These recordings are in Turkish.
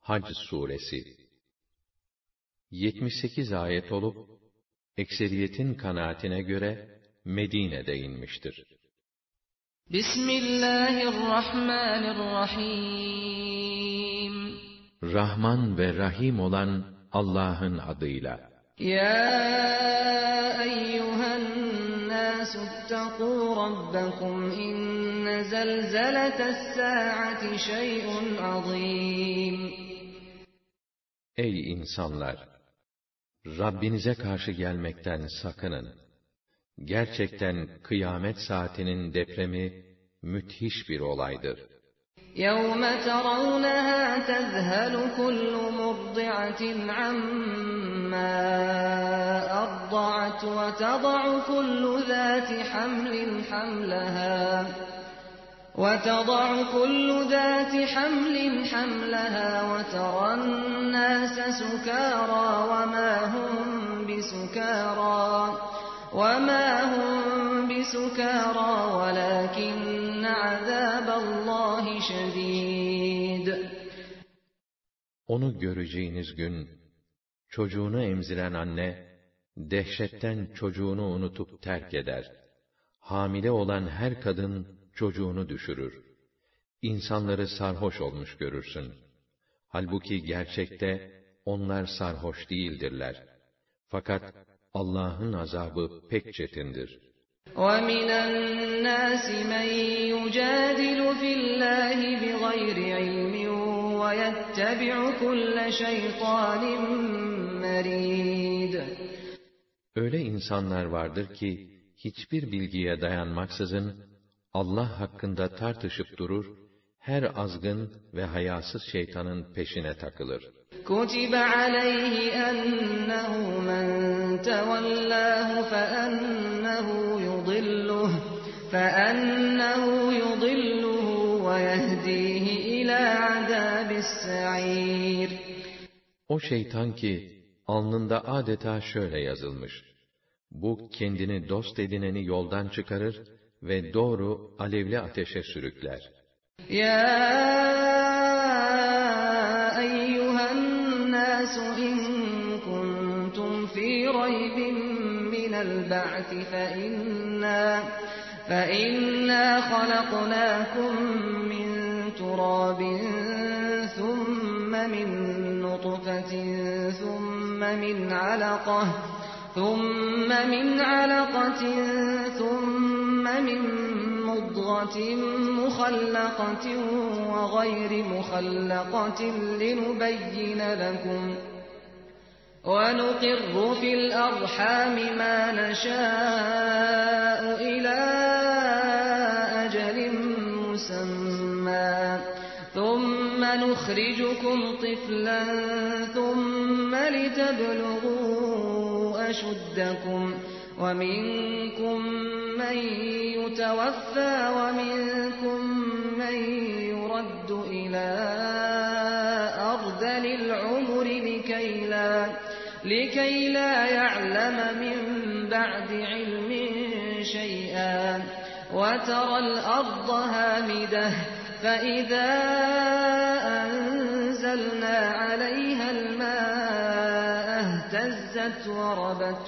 Hac suresi 78 ayet olup ekseriyetin kanaatine göre Medine'de inmiştir. Bismillahirrahmanirrahim. Rahman ve Rahim olan Allah'ın adıyla. Ya eyyühen nâsü ittekû rabbekum inne zelzelete's-sâ'ati şey'un azîm. Ey insanlar! Rabbinize karşı gelmekten sakının. Gerçekten kıyamet saatinin depremi müthiş bir olaydır. يَوْمَ تَرَوْنَهَا تَذْهَلُ كُلُّ مُرْضِعَةٍ عَمَّا أَرْضَعَتْ وَتَضَعُ كُلُّ ذَاتِ حَمْلٍ حَمْلَهَا وَتَرَى النَّاسَ سُكَارَىٰ وَمَا هُم بِسُكَارَىٰ وَلَٰكِنَّ عَذَابَ اللّٰهِ شَدِيدٌ. Onu göreceğiniz gün, çocuğunu emziren anne, dehşetten çocuğunu unutup terk eder. Hamile olan her kadın çocuğunu düşürür. İnsanları sarhoş olmuş görürsün. Halbuki gerçekte onlar sarhoş değildirler. Fakat Allah'ın azabı pek çetindir. وَمِنَ النَّاسِ مَن يُجَادِلُ فِي اللّٰهِ بِغَيْرِ عِلْمٍ وَيَتَّبِعُ كُلَّ شَيْطَانٍ مَرِيدٍ. Öyle insanlar vardır ki, hiçbir bilgiye dayanmaksızın, Allah hakkında tartışıp durur, her azgın ve hayasız şeytanın peşine takılır. كُتِبَ عَلَيْهِ أَنَّهُ مَنْ تَوَلَّاهُ فَأَنَّهُ يُضِلُّهُ وَيَهْدِيهِ إِلَى عَذَابِ السَّعِيرِ. O şeytan ki, alnında adeta şöyle yazılmış: bu kendini dost edineni yoldan çıkarır ve doğru alevli ateşe sürükler. Ya eyyühen nâsü in kuntum fî raybin minel ba'thi فَإِنَّا خَلَقْنَاكُم مِّن تُرَابٍ ثُمَّ مِن نُّطْفَةٍ ثُمَّ مِنْ عَلَقَةٍ ثُمَّ مِن مُّضْغَةٍ مُّخَلَّقَةٍ وَغَيْرِ مُخَلَّقَةٍ لِّنُبَيِّنَ لَكُمْ ۚ وَنُقِرُّ فِي الْأَرْحَامِ مَا نَشَاءُ إِلَىٰ أَجَلٍ مُّسَمًّى ثُمَّ نُخْرِجُكُمْ طِفْلًا ثُمَّ لِتَبْلُغُوا أَشُدَّكُمْ ۖ وَمِنكُم مَّن يُتَوَفَّىٰ وَمِنكُم مَّن يُرَدُّ إِلَىٰ أَرْذَلِ الْعُمُرِ لِكَيْ لَا يَعْلَمَ مِن بَعْدِ عِلْمٍ شَيْئًا ۚ وَتَرَى الْأَرْضَ هَامِدَةً فَإِذَا أَنزَلْنَا عَلَيْهَا الْمَاءَ اهْتَزَّتْ وَرَبَتْ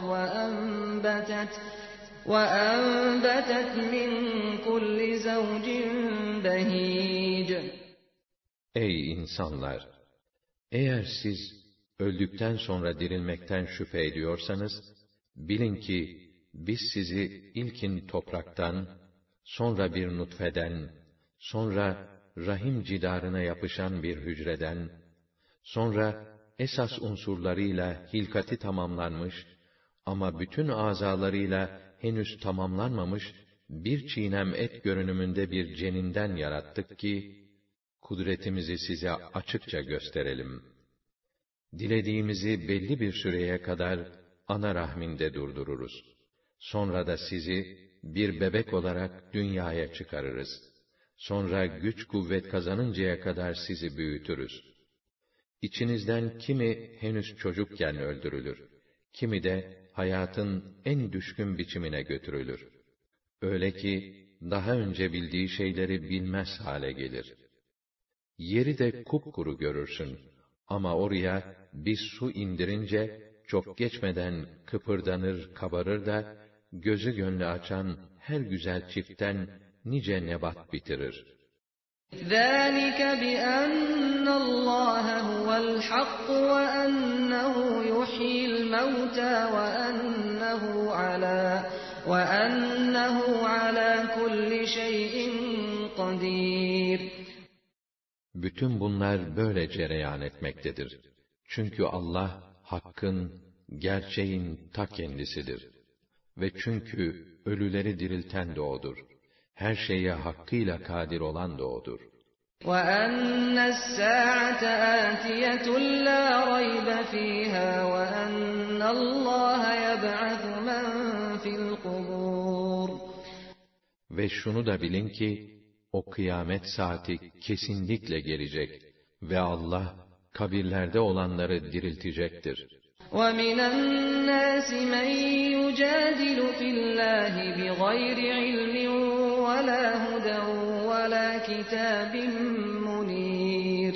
وَأَنبَتَتْ مِن كُلِّ زَوْجٍ بَهِيجٍ. Ey insanlar! Eğer siz öldükten sonra dirilmekten şüphe ediyorsanız, bilin ki biz sizi ilkin topraktan, sonra bir nutfeden, sonra rahim cidarına yapışan bir hücreden, sonra esas unsurlarıyla hilkati tamamlanmış ama bütün azalarıyla henüz tamamlanmamış bir çiğnem et görünümünde bir ceninden yarattık ki, kudretimizi size açıkça gösterelim. Dilediğimizi belli bir süreye kadar ana rahminde durdururuz. Sonra da sizi bir bebek olarak dünyaya çıkarırız. Sonra güç kuvvet kazanıncaya kadar sizi büyütürüz. İçinizden kimi henüz çocukken öldürülür, kimi de hayatın en düşkün biçimine götürülür. Öyle ki daha önce bildiği şeyleri bilmez hale gelir. Yeri de kupkuru görürsün. Ama oraya biz su indirince, çok geçmeden kıpırdanır, kabarır da, gözü gönlü açan her güzel çiftten nice nebat bitirir. ذَٰلِكَ بِأَنَّ اللّٰهَ هُوَ الْحَقُّ وَأَنَّهُ يُحْيِي الْمَوْتَىٰ وَأَنَّهُ عَلَىٰ كُلِّ شَيْءٍ قَدِيرٌ. Bütün bunlar böyle cereyan etmektedir. Çünkü Allah, hakkın, gerçeğin ta kendisidir. Ve çünkü ölüleri dirilten de O'dur. Her şeye hakkıyla kadir olan da O'dur. وَأَنَّ السَّاعَةَ آتِيَةٌ لَا رَيْبَ فِيهَا وَأَنَّ اللّٰهَ يَبْعَثُ مَنْ فِي الْقُبُورِ. Ve şunu da bilin ki, o kıyamet saati kesinlikle gelecek ve Allah, kabirlerde olanları diriltecektir. وَمِنَ النَّاسِ مَنْ يُجَادِلُ فِي اللّٰهِ بِغَيْرِ عِلْمٍ وَلَا هُدًى وَلَا كِتَابٍ مُنِيرٍ.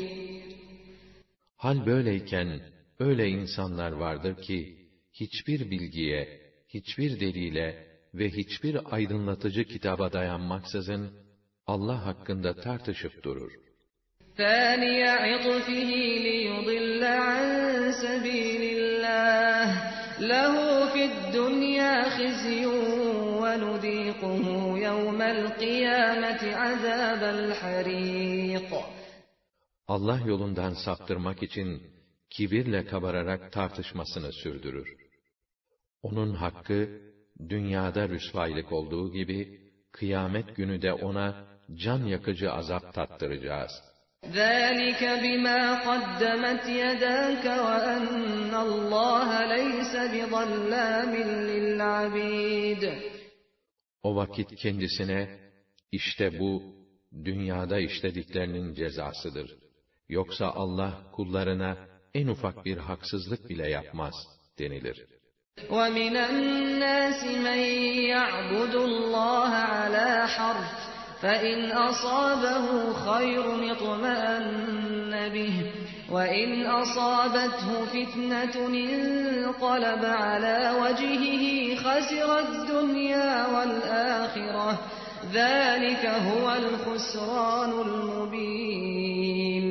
Hal böyleyken, öyle insanlar vardır ki, hiçbir bilgiye, hiçbir delile ve hiçbir aydınlatıcı kitaba dayanmaksızın, Allah hakkında tartışıp durur. ثَانِيَ عِطْفِهِ لِيُضِلَّ عَنْ سَبِيلِ اللّٰهِ لَهُ فِي الدُّنْيَا خِزْيٌ وَنُذِيقُهُ يَوْمَ الْقِيَامَةِ عَذَابَ الْحَرِيقِ. Allah yolundan saptırmak için, kibirle kabararak tartışmasını sürdürür. Onun hakkı, dünyada rüsvaylık olduğu gibi, kıyamet günü de ona can yakıcı azap tattıracağız. ذَٰلِكَ بِمَا قَدَّمَتْ يَدَاكَ وَأَنَّ اللّٰهَ لَيْسَ بِظَلَّامٍ لِلْعَبِيدِ. O vakit kendisine, işte bu, dünyada işlediklerinin cezasıdır. Yoksa Allah kullarına en ufak bir haksızlık bile yapmaz denilir. وَمِنَ النَّاسِ مَنْ يَعْبُدُ اللّٰهَ عَلَى حَرْفٍ فَإِنْ أَصَابَهُ خَيْرٌ اطْمَأَنَّ بِهِ وَإِنْ أَصَابَتْهُ فِتْنَةٌ انقَلَبَ عَلَى وَجْهِهِ خَسِرَ الدُّنْيَا وَالْآخِرَةَ ذَٰلِكَ هُوَ الْخُسْرَانُ الْمُبِينُ.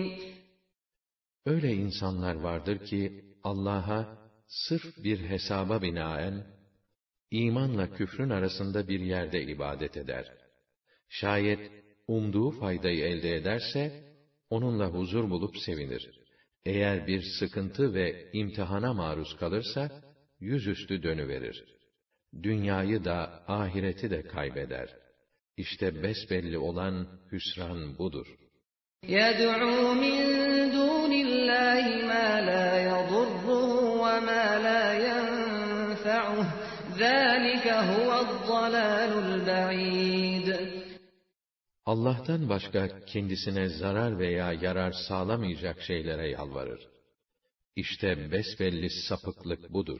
Öyle insanlar vardır ki, Allah'a sırf bir hesaba binaen, imanla küfrün arasında bir yerde ibadet eder. Şayet umduğu faydayı elde ederse, onunla huzur bulup sevinir. Eğer bir sıkıntı ve imtihana maruz kalırsa, yüzüstü dönüverir. Dünyayı da, ahireti de kaybeder. İşte besbelli olan hüsran budur. يَدْعُو مِنْ دُونِ اللّٰهِ مَا لَا يَضُرُّهُ وَمَا لَا يَنْفَعُهُ ذَٰلِكَ هُوَ الضَّلَالُ الْبَعِيدُ. Allah'tan başka kendisine zarar veya yarar sağlamayacak şeylere yalvarır. İşte besbelli sapıklık budur.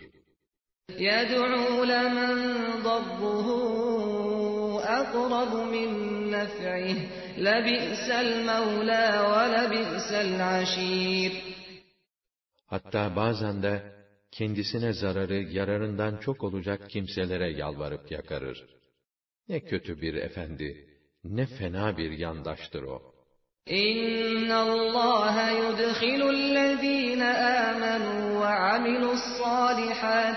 يَدْعُو لَمَنْ ضَرُّهُ أَقْرَبُ مِنْ نَفْعِهِ لَبِئْسَ الْمَوْلَى وَلَبِئْسَ الْعَشِيرُ. Hatta bazen de kendisine zararı yararından çok olacak kimselere yalvarıp yakarır. Ne kötü bir efendi, ne fena bir yandaştır o. إِنَّ اللّٰهَ يُدْخِلُ الَّذ۪ينَ آمَنُوا وَعَمِلُوا الصَّالِحَاتِ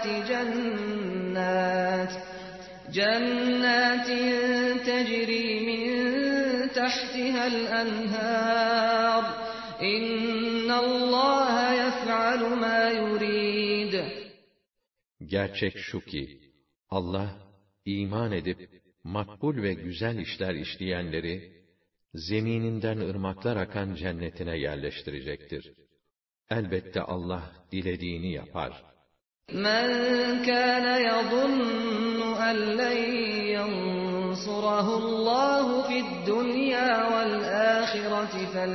جَنَّاتٍ تَجْرِي مِنْ تَحْتِهَا الْأَنْهَارُ إِنَّ اللّٰهَ يَفْعَلُ مَا يُرِيدُ. Gerçek şu ki, Allah, iman edip, makbul ve güzel işler işleyenleri, zemininden ırmaklar akan cennetine yerleştirecektir. Elbette Allah dilediğini yapar. مَنْ كَانَ يَظُنُّ أَنْ لَنْ يَنْصُرَهُ اللّٰهُ فِي الدُّنْيَا وَالْآخِرَةِ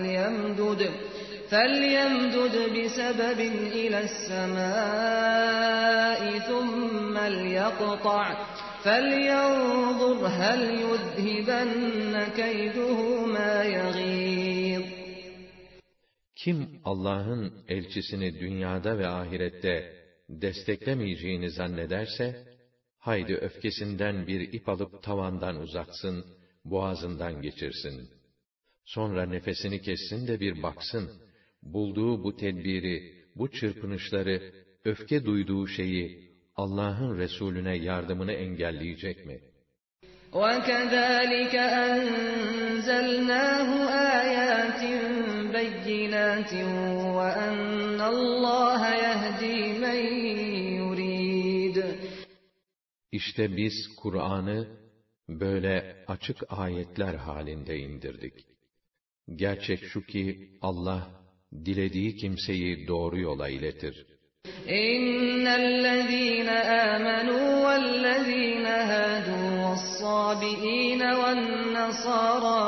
فَلْيَمْدُدْ بِسَبَبٍ إِلَى السَّمَاءِ ثُمَّ لْيَقْطَعْ فَلْيَنْظُرْ هَلْ يُذْهِبَنَّ كَيْدُهُ مَا يَغِيظُ. Kim Allah'ın elçisini dünyada ve ahirette desteklemeyeceğini zannederse, haydi öfkesinden bir ip alıp tavandan uzatsın, boğazından geçirsin. Sonra nefesini kessin de bir baksın, bulduğu bu tedbiri, bu çırpınışları, öfke duyduğu şeyi, Allah'ın Resulüne yardımını engelleyecek mi? وَكَذَٰلِكَ أَنزَلْنَاهُ آيَاتٍ بَيِّنَاتٍ وَأَنَّ اللّٰهَ يَهْدِي مَن يُرِيدُ. İşte biz Kur'an'ı böyle açık ayetler halinde indirdik. Gerçek şu ki Allah dilediği kimseyi doğru yola iletir. إِنَّ الَّذِينَ آمَنُوا وَالَّذِينَ هَادُوا وَالصَّابِئِينَ وَالنَّصَارَىٰ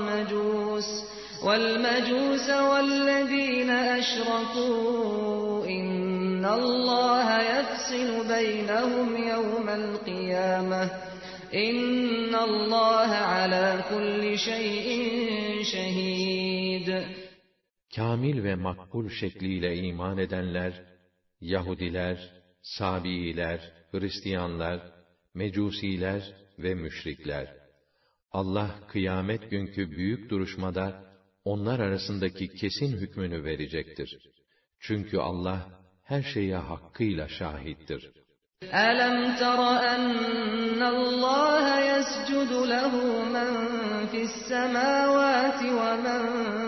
وَالْمَجُوسَ وَالَّذِينَ أَشْرَكُوا إِنَّ اللَّهَ يَفْصِلُ بَيْنَهُمْ يَوْمَ الْقِيَامَةِ إِنَّ اللَّهَ عَلَى كُلِّ شَيْءٍ شَهِيدٌ. Kamil ve makbul şekliyle iman edenler, Yahudiler, Sabiiler, Hristiyanlar, Mecusiler ve müşrikler. Allah kıyamet günkü büyük duruşmada onlar arasındaki kesin hükmünü verecektir. Çünkü Allah her şeye hakkıyla şahittir. أَلَمْ تَرَ أَنَّ اللَّهَ يَسْجُدُ لَهُ مَن فِي السَّمَاوَاتِ وَمَن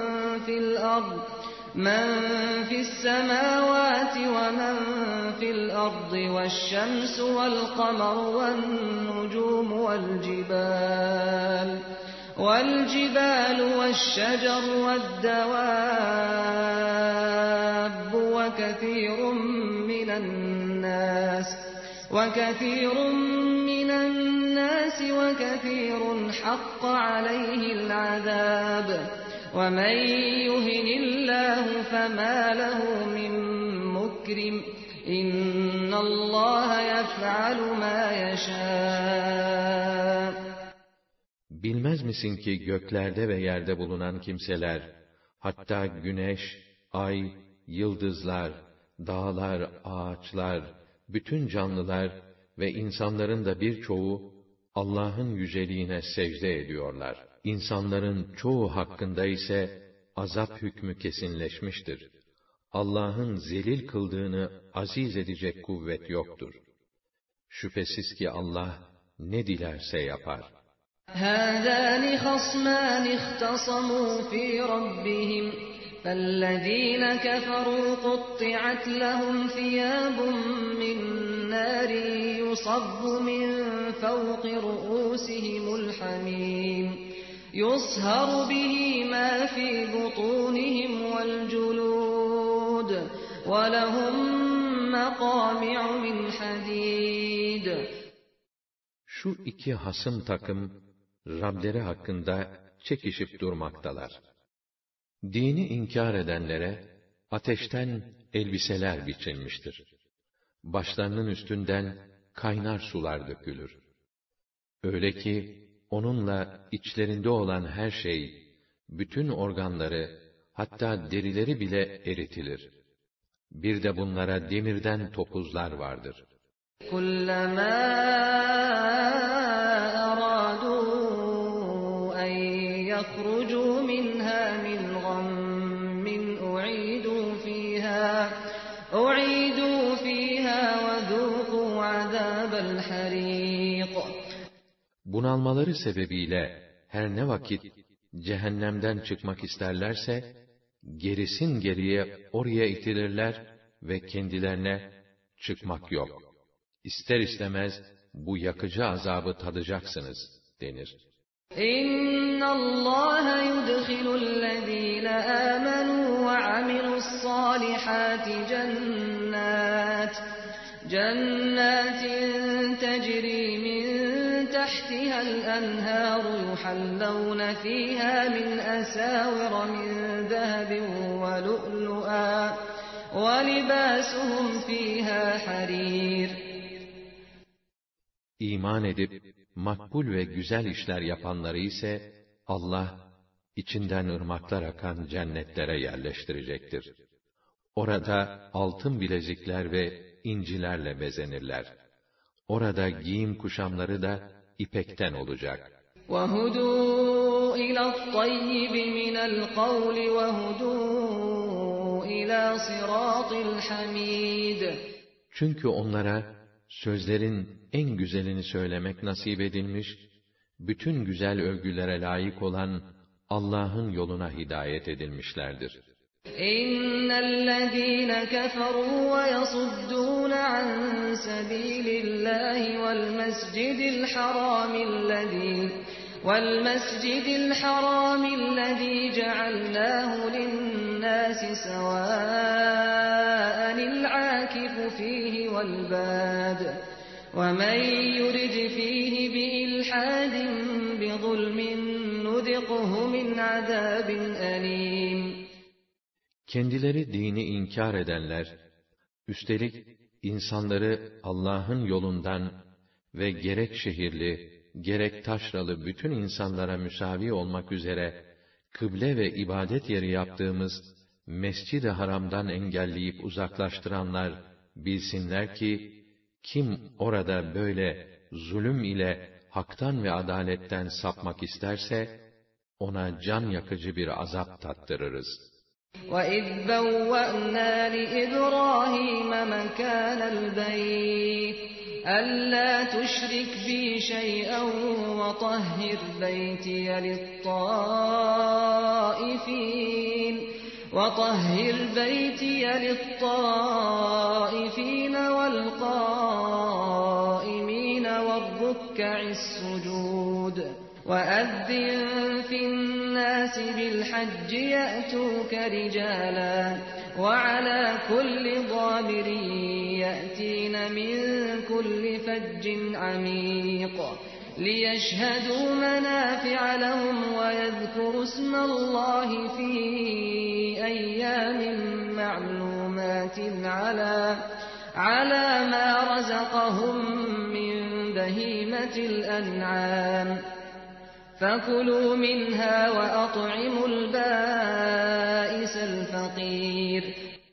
فِي الْأَرْضِ وَالشَّمْسُ وَالْقَمَرُ وَالنُّجُومُ وَالْجِبَالُ وَالشَّجَرُ وَالدَّوَابُّ وَكَثِيرٌ مِّنَ النَّاسِ وَكَثِيرٌ حَقَّ عَلَيْهِ الْعَذَابُ وَمَن يُهِنِ اللَّهُ فَمَا لَهُ مِن مُّكْرِمٍ إِنَّ اللَّهَ يَفْعَلُ مَا يَشَاءُ. Bilmez misin ki göklerde ve yerde bulunan kimseler, hatta güneş, ay, yıldızlar, dağlar, ağaçlar, bütün canlılar ve insanların da birçoğu Allah'ın yüceliğine secde ediyorlar. İnsanların çoğu hakkında ise azap hükmü kesinleşmiştir. Allah'ın zelil kıldığını aziz edecek kuvvet yoktur. Şüphesiz ki Allah ne dilerse yapar. هَذَانِ خَصْمَانِ اخْتَصَمُوا فِي رَبِّهِمْ فَالَّذِينَ كَفَرُوا قُطِّعَتْ لَهُمْ ثِيَابٌ مِّن نَّارٍ يُصَبُّ مِن فَوْقِ رُءُوسِهِمُ الْحَمِيمُ يُصْهَرُ بِهِ مَا فِي بُطُونِهِمْ وَالْجُلُودُ وَلَهُم مَّقَامِعُ مِنْ حَدِيدٍ. Şu iki hasım takım Rableri hakkında çekişip durmaktalar. Dini inkar edenlere ateşten elbiseler biçilmiştir. Başlarının üstünden kaynar sular dökülür. Öyle ki onunla içlerinde olan her şey, bütün organları, hatta derileri bile eritilir. Bir de bunlara demirden topuzlar vardır. كُلَّمَا أَرَادُوا أَن يَخْرُجُوا مِنْهَا مِنْ غَمٍّ أُعِيدُوا فِيهَا وَذُوقُوا عَذَابَ الْحَرِيقِ. Bunalmaları sebebiyle her ne vakit cehennemden çıkmak isterlerse, gerisin geriye oraya itilirler ve kendilerine çıkmak yok, İster istemez bu yakıcı azabı tadacaksınız denir. إِنَّ اللَّهَ يُدْخِلُ الَّذِينَ آمَنُوا وَعَمِلُوا الصَّالِحَاتِ جَنَّاتٍ تَجْرِي مِن تَحْتِهَا الْأَنْهَارُ يُحَلَّوْنَ فِيهَا مِنْ أَسَاوِرَ مِن ذَهَبٍ وَلُؤْلُؤًا وَلِبَاسُهُمْ فِيهَا حَرِيرٌ. İman edip makbul ve güzel işler yapanları ise Allah içinden ırmaklar akan cennetlere yerleştirecektir. Orada altın bilezikler ve incilerle bezenirler. Orada giyim kuşamları da ipekten olacak. وَهُدُوا إِلَى الطَّيِّبِ مِنَ الْقَوْلِ وَهُدُوا إِلَى صِرَاطِ الْحَمِيدِ. Çünkü onlara sözlerin en güzelini söylemek nasip edilmiş, bütün güzel övgülere layık olan Allah'ın yoluna hidayet edilmişlerdir. إِنَّ الَّذِينَ كَفَرُوا وَيَصُدُّونَ عَن سَبِيلِ اللَّهِ وَالْمَسْجِدِ الْحَرَامِ الَّذِي جَعَلْنَاهُ لِلنَّاسِ سَوَاءً الْعَاكِفُ فِيهِ وَالْبَادِ وَمَن يُرِدْ فِيهِ بِإِلْحَادٍ بِظُلْمٍ نُذِقْهُ مِنْ عَذَابٍ أَلِيمٍ. Kendileri dini inkar edenler, üstelik insanları Allah'ın yolundan ve gerek şehirli, gerek taşralı bütün insanlara müsavi olmak üzere, kıble ve ibadet yeri yaptığımız Mescid-i Haram'dan engelleyip uzaklaştıranlar, bilsinler ki, kim orada böyle zulüm ile haktan ve adaletten sapmak isterse, ona can yakıcı bir azap tattırırız. وَإِذْ بَوَّأْنَا لِإِبْرَاهِيمَ مَكَانَ الْبَيْتِ أَلَّا تُشْرِكْ بِي شَيْئًا وَطَهِّرْ بَيْتِيَ لِلطَّائِفِينَ وَالْقَائِمِينَ وَالرُّكَّعِ السُّجُودِ وَأَذِّن فِي النَّاسِ بِالْحَجِّ يَأْتُوكَ رِجَالًا وَعَلَى كُلِّ ضَامِرٍ يَأْتِينَ مِنْ كُلِّ فَجٍّ عَمِيقٍ لِيَشْهَدُوا مَنَافِعَ لَهُمْ وَيَذْكُرُوا اسْمَ اللَّهِ فِي أَيَّامٍ مَّعْلُومَاتٍ عَلَى مَا رَزَقَهُم مِّن بَهِيمَةِ الْأَنْعَامِ فَكُلُوا مِنْهَا وَأَطْعِمُوا الْبَائِسَ الْفَقِيرَ.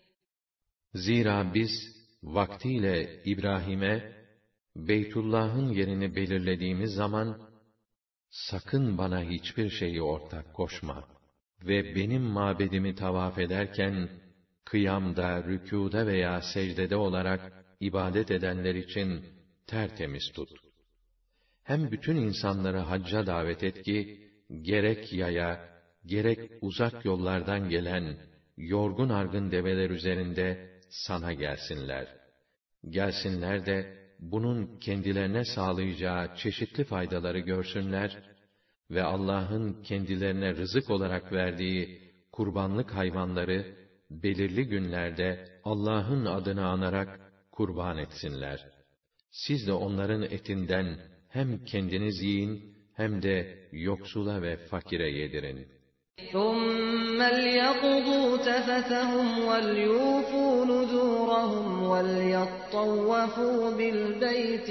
Zira biz vaktiyle İbrahim'e Beytullah'ın yerini belirlediğimiz zaman, sakın bana hiçbir şeyi ortak koşma ve benim mabedimi tavaf ederken, kıyamda, rükûda veya secdede olarak ibadet edenler için tertemiz tut. Hem bütün insanları hacca davet et ki, gerek yaya, gerek uzak yollardan gelen, yorgun argın develer üzerinde sana gelsinler. Gelsinler de, bunun kendilerine sağlayacağı çeşitli faydaları görsünler ve Allah'ın kendilerine rızık olarak verdiği kurbanlık hayvanları, belirli günlerde Allah'ın adını anarak kurban etsinler. Siz de onların etinden hem kendiniz yiyin, hem de yoksula ve fakire yedirin. ثُمَّ لْيَقْضُوا تَفَثَهُمْ وَلْيُوفُوا نُذُورَهُمْ وَلْيَطَّوَّفُوا بِالْبَيْتِ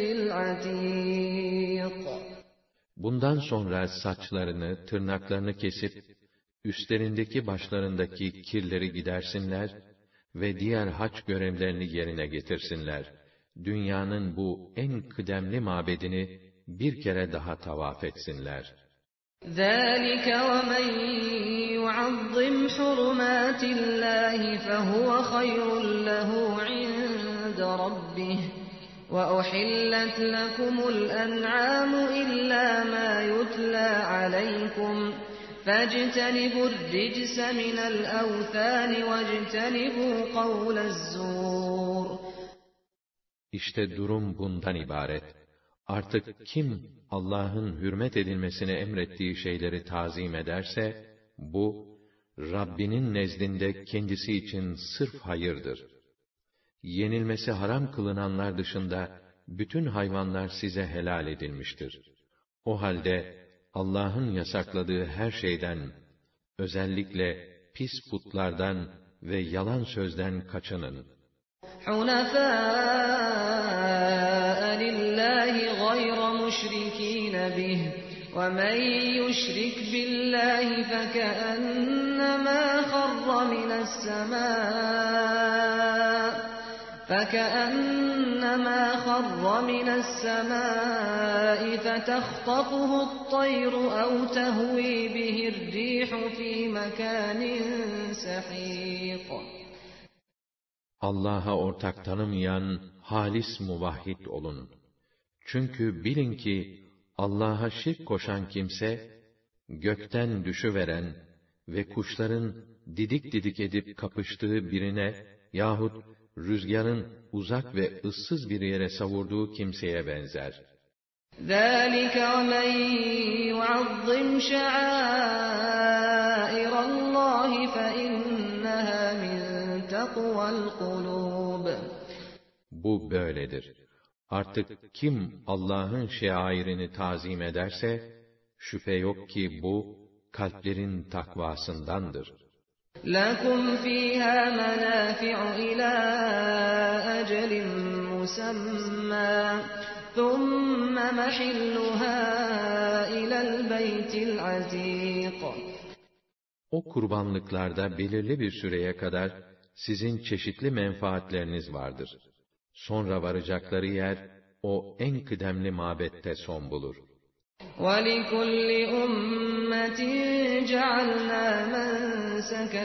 الْعَتِيقِ. Bundan sonra saçlarını, tırnaklarını kesip, üstlerindeki başlarındaki kirleri gidersinler ve diğer hac görevlerini yerine getirsinler. Dünyanın bu en kıdemli mabedini bir kere daha tavaf etsinler. ذَٰلِكَ وَمَنْ يُعَظِّمْ حُرُمَاتِ اللّٰهِ فَهُوَ خَيْرٌ لَهُ عِندَ رَبِّهِ وَأُحِلَّتْ لَكُمُ الْأَنْعَامُ إِلَّا مَا يُتْلَىٰ عَلَيْكُمْ فَاجْتَنِبُوا الرِّجْسَ مِنَ الْأَوْثَانِ وَاجْتَنِبُوا قَوْلَ الزُّورِ. İşte durum bundan ibaret. Artık kim Allah'ın hürmet edilmesini emrettiği şeyleri tazim ederse, bu, Rabbinin nezdinde kendisi için sırf hayırdır. Yenilmesi haram kılınanlar dışında, bütün hayvanlar size helal edilmiştir. O halde, Allah'ın yasakladığı her şeyden, özellikle pis putlardan ve yalan sözden kaçının. حُنَفَاءَ لِلَّهِ غَيْرَ مُشْرِكِينَ بِهِ وَمَنْ يُشْرِكْ بِاللّٰهِ فَكَأَنَّمَا خَرَّ مِنَ السَّمَاءِ فَتَخْطَفُهُ الطَّيْرُ أَوْ تَهْوِي بِهِ الرِّيحُ فِي مَكَانٍ سَحِيقٍ. Allah'a ortak tanımayan halis muvahhid olun. Çünkü bilin ki Allah'a şirk koşan kimse, gökten düşüveren ve kuşların didik didik edip kapıştığı birine yahut rüzgarın uzak ve ıssız bir yere savurduğu kimseye benzer. ذَٰلِكَ وَمَنْ يُعَظِّمْ شَعَائِرَ اللّٰهِ فَإِنَّهَا مِنْ تَقْوَى الْقُلُوبِ. Bu böyledir. Artık kim Allah'ın şairini tazim ederse, şüphe yok ki bu, kalplerin takvasındandır. لَكُمْ فِيهَا مَنَافِعُ إِلَى أَجَلٍ مُّسَمًّى ثُمَّ مَحِلُّهَا إِلَى الْبَيْتِ الْعَتِيقِ. O kurbanlıklarda belirli bir süreye kadar sizin çeşitli menfaatleriniz vardır. Sonra varacakları yer, o en kıdemli mabette son bulur. وَلِكُلِّ أُمَّةٍ جَعَلْنَا مَنسَكًا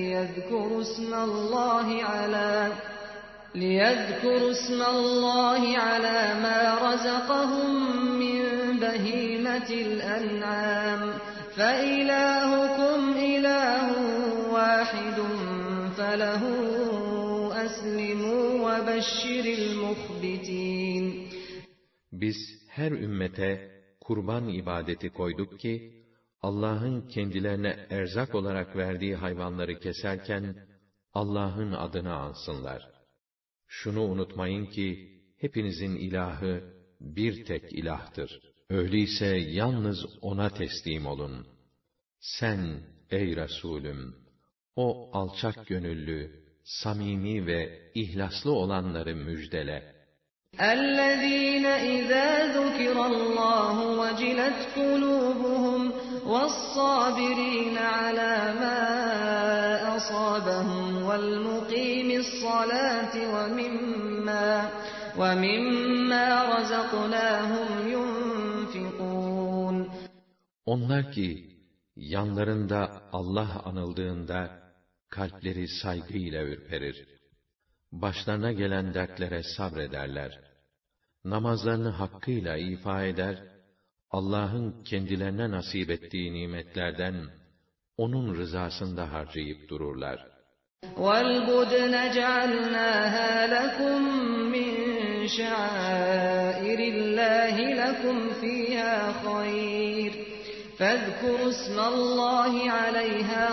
لِيَذْكُرُوا اسْمَ اللّٰهِ عَلَى مَا رَزَقَهُم مِّن بَهِيمَةِ الْأَنْعَامِ فَإِلَٰهُكُمْ إِلَٰهٌ وَاحِدٌ فَلَهُ أَسْلِمُوا وَبَشِّرِ الْمُخْبِتِينَ. Biz her ümmete kurban ibadeti koyduk ki, Allah'ın kendilerine erzak olarak verdiği hayvanları keserken, Allah'ın adını ansınlar. Şunu unutmayın ki, hepinizin ilahı bir tek ilahtır. Öyleyse yalnız O'na teslim olun. Sen, ey Resulüm, o alçak gönüllü, samimi ve ihlaslı olanları müjdele. اَلَّذ۪ينَ اِذَا ذُكِرَ اللّٰهُ وَجِلَتْ قُلُوبُهُمْ وَالصَّابِر۪ينَ عَلَى مَا أَصَابَهُمْ وَالْمُقِيمِ الصَّلَاةِ وَمِمَّا رَزَقْنَاهُمْ يُنْفِقُونَ. Onlar ki, yanlarında Allah anıldığında, kalpleri saygıyla ürperir. Başlarına gelen dertlere sabrederler. Namazlarını hakkıyla ifa eder, Allah'ın kendilerine nasip ettiği nimetlerden, O'nun rızasında harcayıp dururlar. وَالْبُدْنَ جَعَلْنَاهَا لَكُم مِّن شَعَائِرِ اللّٰهِ لَكُمْ فِيهَا خَيْرٌ فَاذْكُرُوا اسْمَ اللّٰهِ عَلَيْهَا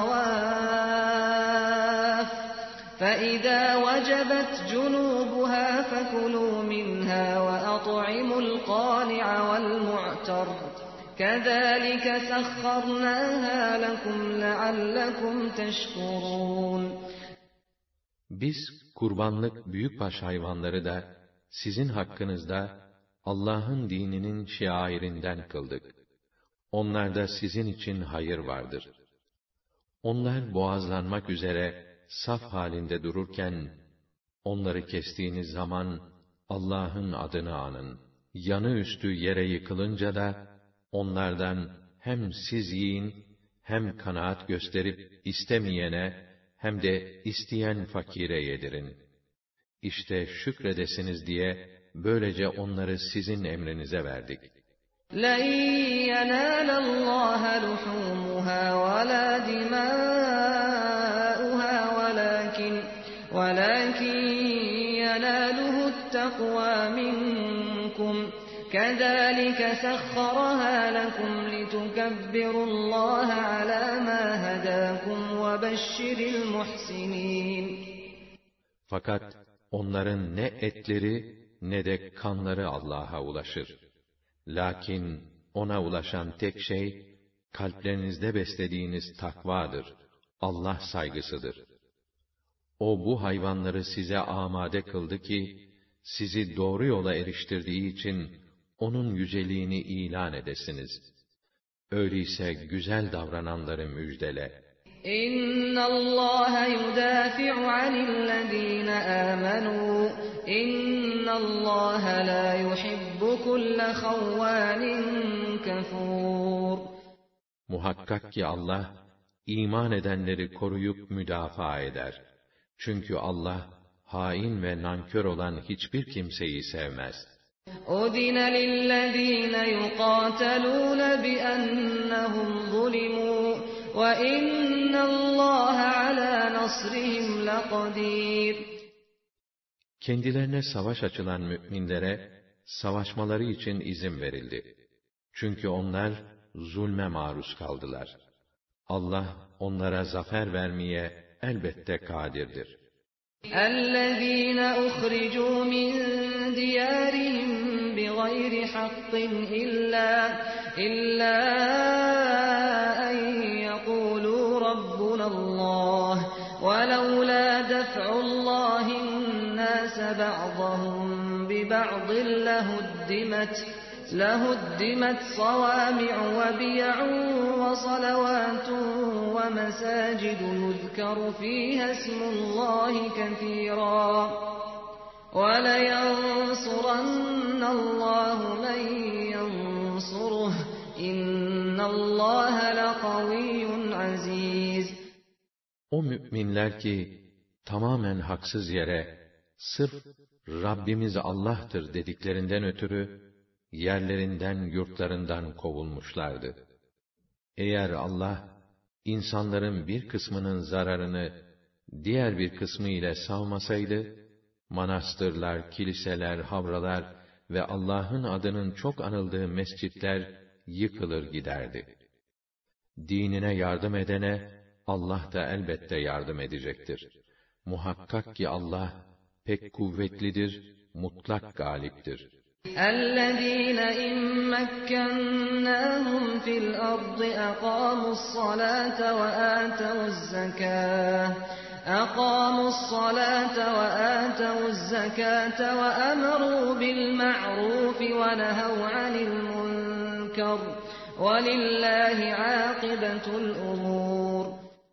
صَوَافَّ فَإِذَا وَجَبَتْ جُنُوبُهَا فَكُلُوا مِنْهَا وَأَطْعِمُوا الْقَانِعَ وَالْمُعْتَرَّ كَذَٰلِكَ سَخَّرْنَاهَا لَكُمْ لَعَلَّكُمْ تَشْكُرُونَ. Biz kurbanlık büyükbaş hayvanları da sizin hakkınızda Allah'ın dininin şiarinden kıldık. Onlarda sizin için hayır vardır. Onlar boğazlanmak üzere saf halinde dururken, onları kestiğiniz zaman Allah'ın adını anın. Yanı üstü yere yıkılınca da, onlardan hem siz yiyin, hem kanaat gösterip istemeyene, hem de isteyen fakire yedirin. İşte şükredesiniz diye, böylece onları sizin emrinize verdik. لَنْ يَنَالَ اللّٰهَ لُحُومُهَا وَلَا دِمَاؤُهَا وَلَكِنْ يَنَالُهُ التَّقْوَى مِنْكُمْ كَذَٰلِكَ سَخَّرَهَا لَكُمْ لِتُكَبِّرُوا اللّٰهَ عَلَى مَا هَدَاكُمْ وَبَشِّرِ الْمُحْسِنِينَ. Fakat onların ne etleri ne de kanları Allah'a ulaşır. Lakin O'na ulaşan tek şey, kalplerinizde beslediğiniz takvadır, Allah saygısıdır. O bu hayvanları size amade kıldı ki, sizi doğru yola eriştirdiği için, O'nun yüceliğini ilan edesiniz. Öyleyse güzel davrananları müjdele. إن الله يدافع عن الذين آمنوا إن الله لا يحب كل خوان كفور. Muhakkak ki Allah, iman edenleri koruyup müdafaa eder. Çünkü Allah, hain ve nankör olan hiçbir kimseyi sevmez. أذن للذين يقاتلون بأنهم ظلموا وإن الله على نصرهم لقدير. Kendilerine savaş açılan müminlere, savaşmaları için izin verildi. Çünkü onlar, zulme maruz kaldılar. Allah, onlara zafer vermeye elbette kadirdir. الذين أخرجوا من ديارهم بغير حق إلا أن يقولوا ربنا الله ولولا دفع الله الناس بعضهم ببعض لهدمت صوامع وبيع وصلوات ومساجد يذكر فيها اسم الله كثيرا وَلَيَنْصُرَنَّ اللّٰهُ مَنْ يَنْصُرُهُ اِنَّ اللّٰهَ لَقَوِيٌّ عَزِيزٌ. O müminler ki, tamamen haksız yere, sırf Rabbimiz Allah'tır dediklerinden ötürü, yerlerinden, yurtlarından kovulmuşlardı. Eğer Allah, insanların bir kısmının zararını, diğer bir kısmı ile savmasaydı, manastırlar, kiliseler, havralar ve Allah'ın adının çok anıldığı mescitler yıkılır giderdi. Dinine yardım edene, Allah da elbette yardım edecektir. Muhakkak ki Allah, pek kuvvetlidir, mutlak galiptir. اَلَّذ۪ينَ اِنْ مَكَّنَّاهُمْ فِي الْأَرْضِ أَقَامُوا الصَّلَاةَ وَآتَوُا الزَّكَاةَ وَأَمَرُوا بِالْمَعْرُوفِ وَنَهَوْا عَنِ الْمُنْكَرِ وَلِلَّهِ عَاقِبَةُ الْأُمُورِ.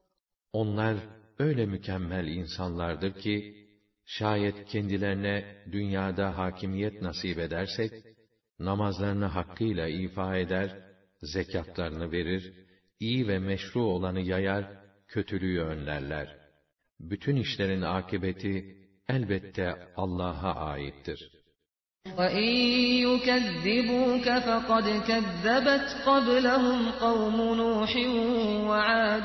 Onlar öyle mükemmel insanlardır ki, şayet kendilerine dünyada hakimiyet nasip edersek, namazlarını hakkıyla ifa eder, zekatlarını verir, iyi ve meşru olanı yayar, kötülüğü önlerler. Bütün işlerin akıbeti elbette Allah'a aittir. وَاِنْ يُكَذِّبُوكَ فَقَدْ كَذَّبَتْ قَبْلَهُمْ قَوْمُ نُوحٍ وَعَادٌ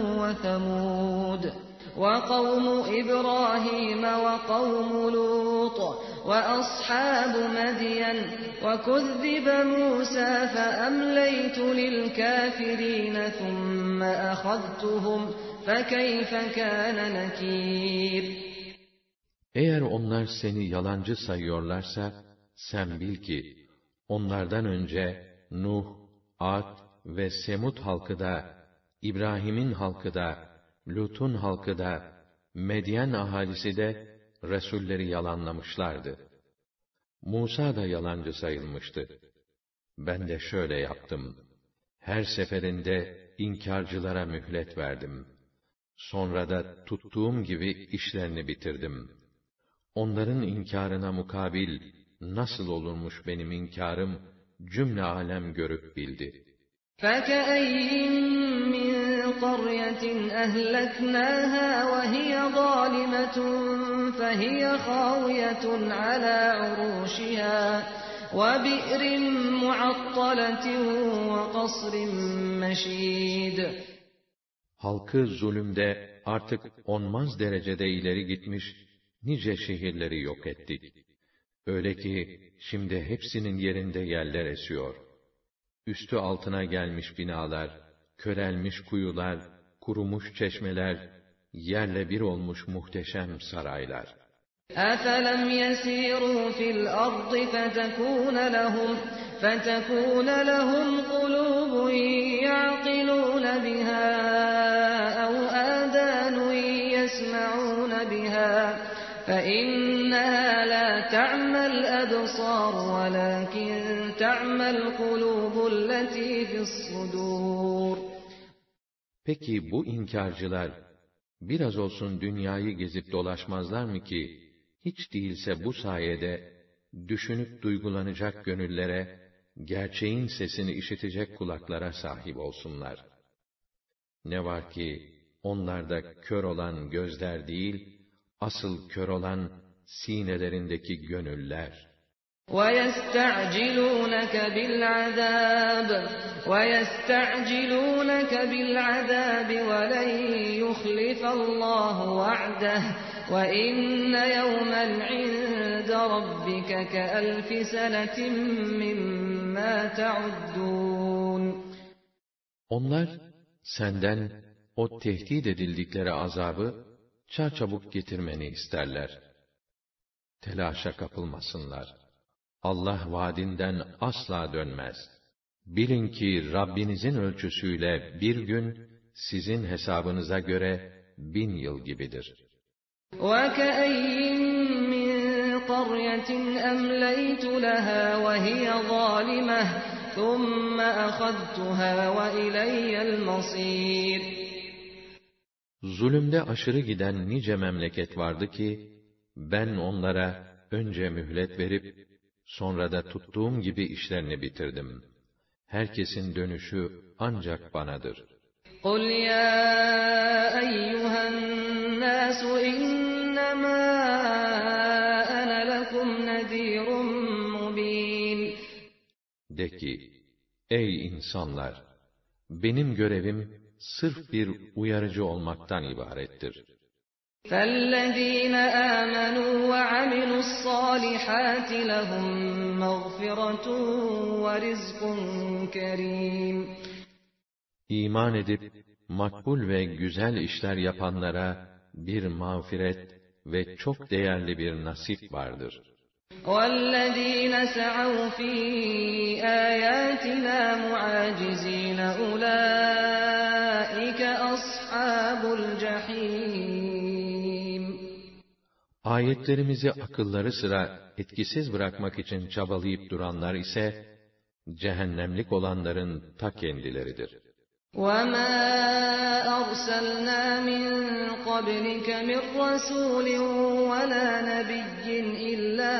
وَثَمُودُ وَقَوْمُ إِبْرَاهِيمَ وَقَوْمُ لُوطٍ وَأَصْحَابُ مَدْيَنَ وَكُذِّبَ مُوسَى فَأَمْلَيْتُ لِلْكَافِرِينَ ثُمَّ أَخَذْتُهُمْ فَكَيْفَ كَانَ نَكِيرِ. Eğer onlar seni yalancı sayıyorlarsa, sen bil ki, onlardan önce Nuh, Ad ve Semud halkı da, İbrahim'in halkı da, Lut'un halkı da, Medyen ahalisi de, Resulleri yalanlamışlardı. Musa da yalancı sayılmıştı. Ben de şöyle yaptım. Her seferinde inkarcılara mühlet verdim. Sonra da tuttuğum gibi işlerini bitirdim. Onların inkarına mukabil nasıl olurmuş benim inkarım, cümle alem görüp bildi. فَكَأَيِّن مِّن قَرْيَةٍ أَهْلَكْنَاهَا وَهِيَ ظَالِمَةٌ فَهِيَ خَاوِيَةٌ عَلَى عُرُوشِهَا وَبِئْرٍ مُّعَطَّلَةٍ وَقَصْرٍ مَّشِيدٍ. Halkı zulümde artık onmaz derecede ileri gitmiş, nice şehirleri yok ettik. Öyle ki, şimdi hepsinin yerinde yeller esiyor. Üstü altına gelmiş binalar, körelmiş kuyular, kurumuş çeşmeler, yerle bir olmuş muhteşem saraylar. أَفَلَمْ يَسِيرُوا فِي الْأَرْضِ فَتَكُونَ لَهُمْ قُلُوبٌ يَعْقِلُونَ بِهَا أَوْ آذَانٌ يَسْمَعُونَ بِهَا فإنها لا تعمى الأبصار ولكن تعمى القلوب التي في الصدور. Peki bu inkarcılar biraz olsun dünyayı gezip dolaşmazlar mı ki hiç değilse bu sayede düşünüp duygulanacak gönüllere, gerçeğin sesini işitecek kulaklara sahip olsunlar? Ne var ki onlarda kör olan gözler değil, asıl kör olan sinelerindeki gönüller. وَيَسْتَعْجِلُونَكَ بِالْعَذَابِ وَلَنْ يُخْلِفَ اللّٰهُ وَعْدَهُ وَإِنَّ يَوْمًا عِندَ رَبِّكَ كَأَلْفِ سَنَةٍ مِّمَّا تَعُدُّونَ. Onlar senden o tehdit edildikleri azabı çarçabuk getirmeni isterler. Telaşa kapılmasınlar. Allah vaadinden asla dönmez. Bilin ki Rabbinizin ölçüsüyle bir gün sizin hesabınıza göre 1000 yıl gibidir. وَكَأَيِّن مِّن قَرْيَةٍ أَمْلَيْتُ لَهَا وَهِيَ ظَالِمَةٌ ثُمَّ أَخَذْتُهَا وَإِلَيَّ الْمَصِيرُ. Zulümde aşırı giden nice memleket vardı ki, ben onlara önce mühlet verip, sonra da tuttuğum gibi işlerini bitirdim. Herkesin dönüşü ancak banadır. قُلْ يَا أَيُّهَا النَّاسُ إِنَّمَا أَنَا لَكُمْ نَذِيرٌ مُّبِينٌ. De ki, ey insanlar! Benim görevim sırf bir uyarıcı olmaktan ibarettir. فَالَّذ۪ينَ آمَنُوا وَعَمِلُوا الصَّالِحَاتِ لَهُمْ مَغْفِرَةٌ وَرِزْقٌ كَرِيمٌ. İman edip, makbul ve güzel işler yapanlara bir mağfiret ve çok değerli bir nasip vardır. وَالَّذ۪ينَ سَعَوْا ف۪ي آيَاتِنَا مُعَاجِز۪ينَ أُولَٰئِكَ أَصْحَابُ الْجَح۪يمِ. Ayetlerimizi akılları sıra etkisiz bırakmak için çabalayıp duranlar ise, cehennemlik olanların ta kendileridir. وَمَا أَرْسَلْنَا مِن قَبْلِكَ مِن رَّسُولٍ وَلَا نَبِيٍّ إِلَّا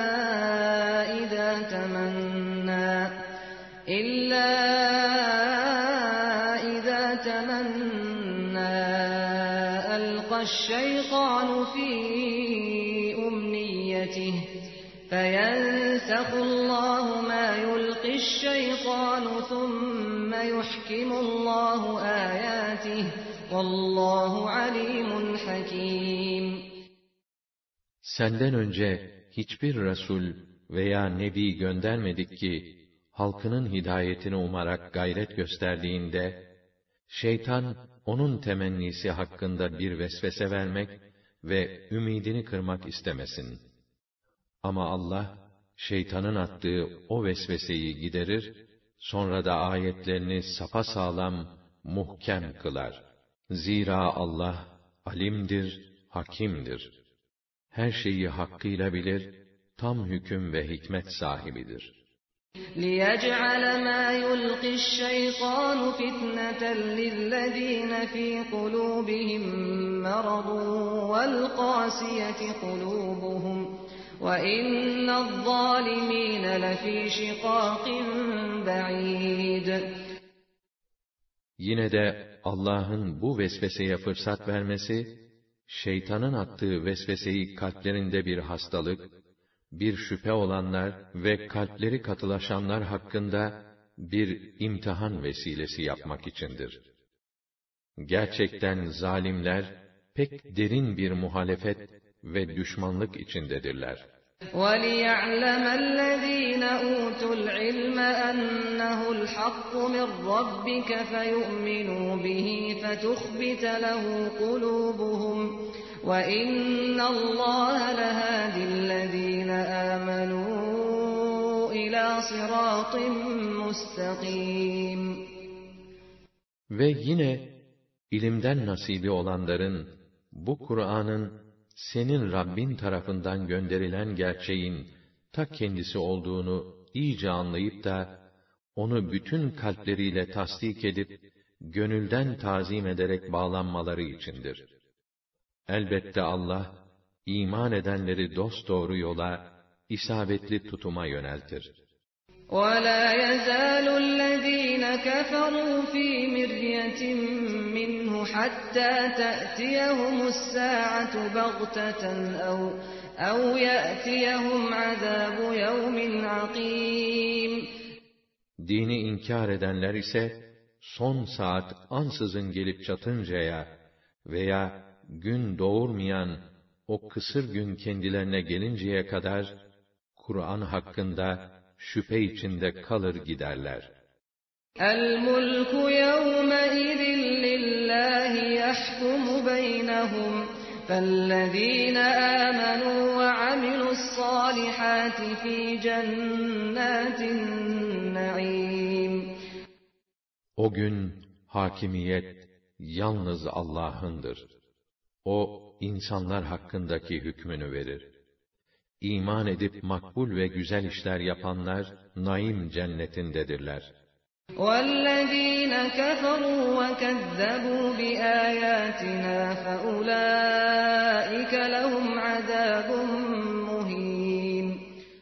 إِذَا تَمَنَّىٰ أَلْقَى الشَّيْطَانُ فِي أُمْنِيَّتِهِ فَيَنسَخُ اللّٰهُ مَا يُلْقِي الشَّيْطَانُ ثُمَّ يُحْكِمُ اللّٰهُ آيَاتِهِ وَاللّٰهُ عَلِيمٌ حَكِيمٌ. Senden önce hiçbir Resul veya Nebi göndermedik ki, halkının hidayetini umarak gayret gösterdiğinde, şeytan onun temennisi hakkında bir vesvese vermek ve ümidini kırmak istemesin. Ama Allah, şeytanın attığı o vesveseyi giderir, sonra da ayetlerini sapasağlam, muhkem kılar. Zira Allah, alimdir, hakimdir. Her şeyi hakkıyla bilir, tam hüküm ve hikmet sahibidir. لِيَجْعَلَ مَا يُلْقِي الشَّيْطَانُ فِتْنَةً لِلَّذ۪ينَ ف۪ي قُلُوبِهِم مَّرَضٌ وَالْقَاسِيَةِ قُلُوبُهُمْ وَإِنَّ الظَّالِم۪ينَ لَف۪ي شِقَاقٍ بَعِيدٍ. Yine de Allah'ın bu vesveseye fırsat vermesi, şeytanın attığı vesveseyi kalplerinde bir hastalık, bir şüphe olanlar ve kalpleri katılaşanlar hakkında bir imtihan vesilesi yapmak içindir. Gerçekten zalimler pek derin bir muhalefet ve düşmanlık içindedirler. وَلِيَعْلَمَ الَّذ۪ينَ أُوتُوا الْعِلْمَ أَنَّهُ الْحَقُّ مِنْ رَبِّكَ فَيُؤْمِنُوا بِهِ فَتُخْبِتَ لَهُ قُلُوبُهُمْ وَإِنَّ اللّٰهَ لَهَادِ الَّذ۪ينَ آمَنُوا إِلَى صِرَاطٍ مُسْتَقِيمٍ. Ve yine ilimden nasibi olanların bu Kur'an'ın senin Rabbin tarafından gönderilen gerçeğin ta kendisi olduğunu iyice anlayıp da onu bütün kalpleriyle tasdik edip gönülden tazim ederek bağlanmaları içindir. Elbette Allah iman edenleri dosdoğru yola, isabetli tutuma yöneltir. وَلَا يَزَالُ الَّذ۪ينَ كَفَرُوا ف۪ي مِرْيَةٍ مِّنْهُ حَتَّى تَأْتِيَهُمُ السَّاعَةُ بَغْتَةً اَوْ يَأْتِيَهُمْ عَذَابُ يَوْمٍ عَقِيمٍ. Dini inkar edenler ise, son saat ansızın gelip çatıncaya veya gün doğurmayan o kısır gün kendilerine gelinceye kadar, Kur'an hakkında şüphe içinde kalır giderler. الْمُلْكُ يَوْمَئِذٍ لِلَّهِ يَحْكُمُ بَيْنَهُمْ فَالَّذ۪ينَ آمَنُوا وَعَمِلُوا الصَّالِحَاتِ ف۪ي جَنَّاتِ النَّعِيمِ. O gün hakimiyet yalnız Allah'ındır. O insanlar hakkındaki hükmünü verir. İman edip makbul ve güzel işler yapanlar naim cennetindedirler. وَالَّذ۪ينَ كَفَرُوا وَكَذَّبُوا بِآيَاتِنَا فَأُولَٰئِكَ لَهُمْ عَذَابٌ مُّهِينٌ.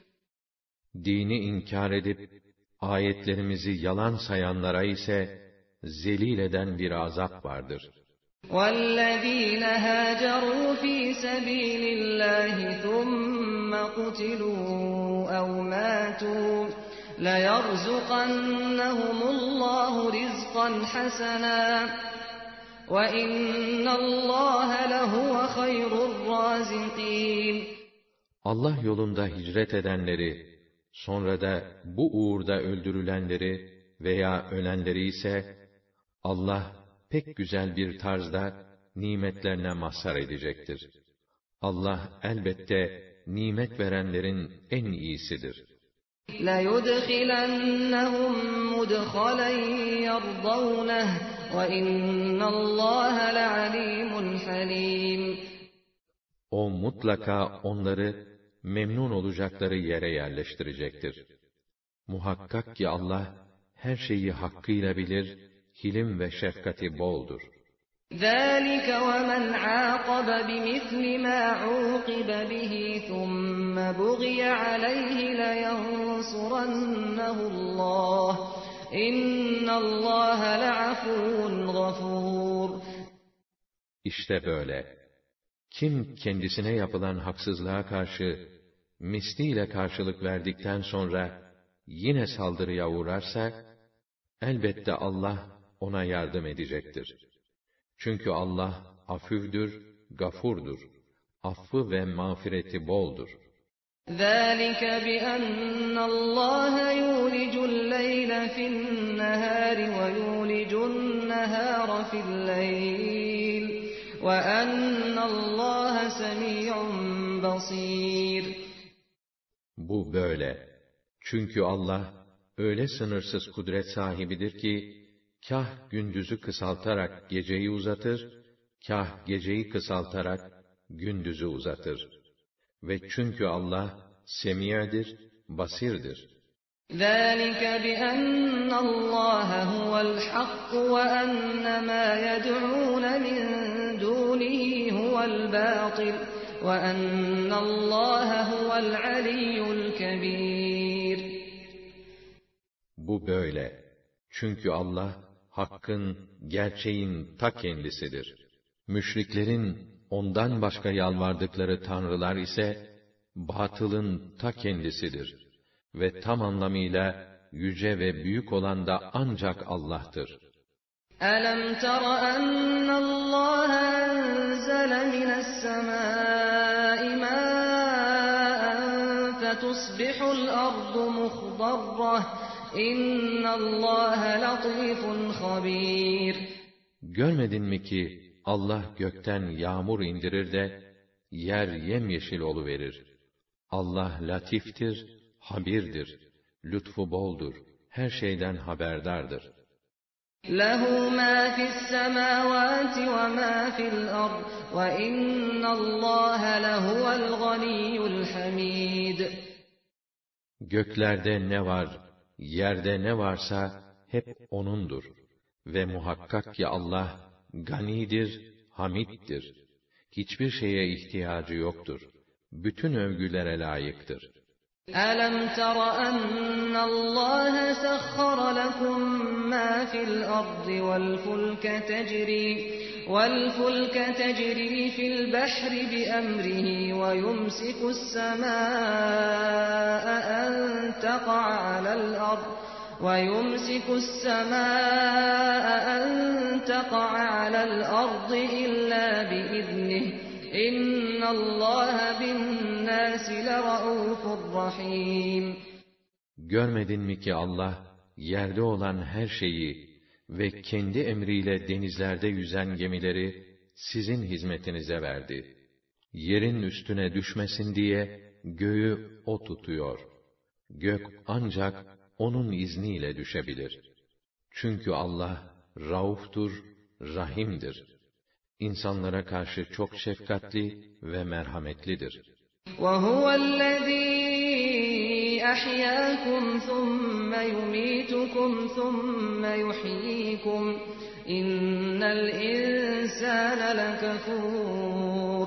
Dini inkar edip ayetlerimizi yalan sayanlara ise zelil eden bir azap vardır. وَالَّذ۪ينَ هَاجَرُوا ف۪ي سَب۪يلِ اللّٰهِ ثُمَّ قُتِلُوا اَوْ مَاتُوا لَيَرْزُقَنَّهُمُ اللّٰهُ رِزْقًا حَسَنًا وَاِنَّ اللّٰهَ لَهُوَ خَيْرُ الرَّازِقِينَ. Allah yolunda hicret edenleri, sonra da bu uğurda öldürülenleri veya ölenleri ise, Allah pek güzel bir tarzda nimetlerine mazhar edecektir. Allah elbette nimet verenlerin en iyisidir. لَيُدْخِلَنَّهُمْ مُدْخَلًا يَرْضَوْنَهُ وَاِنَّ اللّٰهَ لَعَلِيمٌ حَلِيمٌ. O mutlaka onları memnun olacakları yere yerleştirecektir. Muhakkak ki Allah her şeyi hakkıyla bilir, hilim ve şefkati boldur. ذَٰلِكَ وَمَنْ عَاقَبَ بِمِثْلِ مَا عُوقِبَ بِهِ ثُمَّ بُغِيَ عَلَيْهِ لَيَنصُرَنَّهُ اللّٰهُ اِنَّ اللّٰهَ لَعَفُوٌّ غَفُورٌ. İşte böyle. Kim kendisine yapılan haksızlığa karşı misliyle karşılık verdikten sonra yine saldırıya uğrarsa, elbette Allah ona yardım edecektir. Çünkü Allah afüvdür, gafurdur. Affı ve mağfireti boldur. ذَٰلِكَ بِأَنَّ اللّٰهَ يُولِجُ اللَّيْلَ فِي النَّهَارِ وَيُولِجُ النَّهَارَ فِي اللَّيْلِ وَأَنَّ اللّٰهَ سَمِيعٌ بَصِيرٌ. Bu böyle. Çünkü Allah öyle sınırsız kudret sahibidir ki, kâh gündüzü kısaltarak geceyi uzatır, kâh geceyi kısaltarak gündüzü uzatır. Ve çünkü Allah semi'dir, basirdir. ذَٰلِكَ بِأَنَّ اللّٰهَ هُوَ الْحَقُّ وَأَنَّ مَا يَدْعُونَ مِن دُونِهِ هُوَ الْبَاطِلُ وَأَنَّ اللّٰهَ هُوَ الْعَلِيُّ الْكَبِيرُ. Bu böyle. Çünkü Allah, hakkın, gerçeğin ta kendisidir. Müşriklerin ondan başka yalvardıkları tanrılar ise, batılın ta kendisidir. Ve tam anlamıyla yüce ve büyük olan da ancak Allah'tır. أَلَمْ تَرَ أَنَّ اللّٰهَ أَنزَلَ مِنَ السَّمَاءِ مَاءً فَتُصْبِحُ الْأَرْضُ مُخْضَرَّةً إِنَّ اللّٰهَ لَطِيفٌ خَبِيرٌ. Görmedin mi ki Allah gökten yağmur indirir de yer yemyeşil oluverir. Allah latiftir, habirdir, lütfu boldur, her şeyden haberdardır. لَهُ مَا فِي السَّمَاوَاتِ وَمَا فِي الْأَرْضِ وَإِنَّ اللّٰهَ لَهُوَ الْغَنِيُّ الْحَمِيدُ. Göklerde ne var, yerde ne varsa hep O'nundur. Ve muhakkak ki Allah, ganidir, hamiddir. Hiçbir şeye ihtiyacı yoktur. Bütün övgülere layıktır. أَلَمْ تَرَ أَنَّ اللّٰهَ سَخَّرَ لَكُم مَّا فِي الْأَرْضِ وَالْفُلْكَ تَجْرِي فِي الْبَحْرِ بِأَمْرِهِ وَيُمْسِكُ السَّمَاءَ أَن تَقَعَ عَلَى الْأَرْضِ إِلَّا بِإِذْنِهِ إِنَّ اللّٰهَ بِالنَّاسِ لَرَءُوفٌ رَحِيمٌ. Görmedin mi ki Allah, yerde olan her şeyi ve kendi emriyle denizlerde yüzen gemileri sizin hizmetinize verdi. Yerin üstüne düşmesin diye göğü O tutuyor. Gök ancak O'nun izniyle düşebilir. Çünkü Allah, Rauftur, Rahim'dir. İnsanlara karşı çok şefkatli ve merhametlidir. وَهُوَ الَّذ۪ي أَحْيَاكُمْ ثُمَّ يُمِيتُكُمْ ثُمَّ يُحْيِيكُمْ اِنَّ الْاِنْسَانَ لَكَفُورٌ.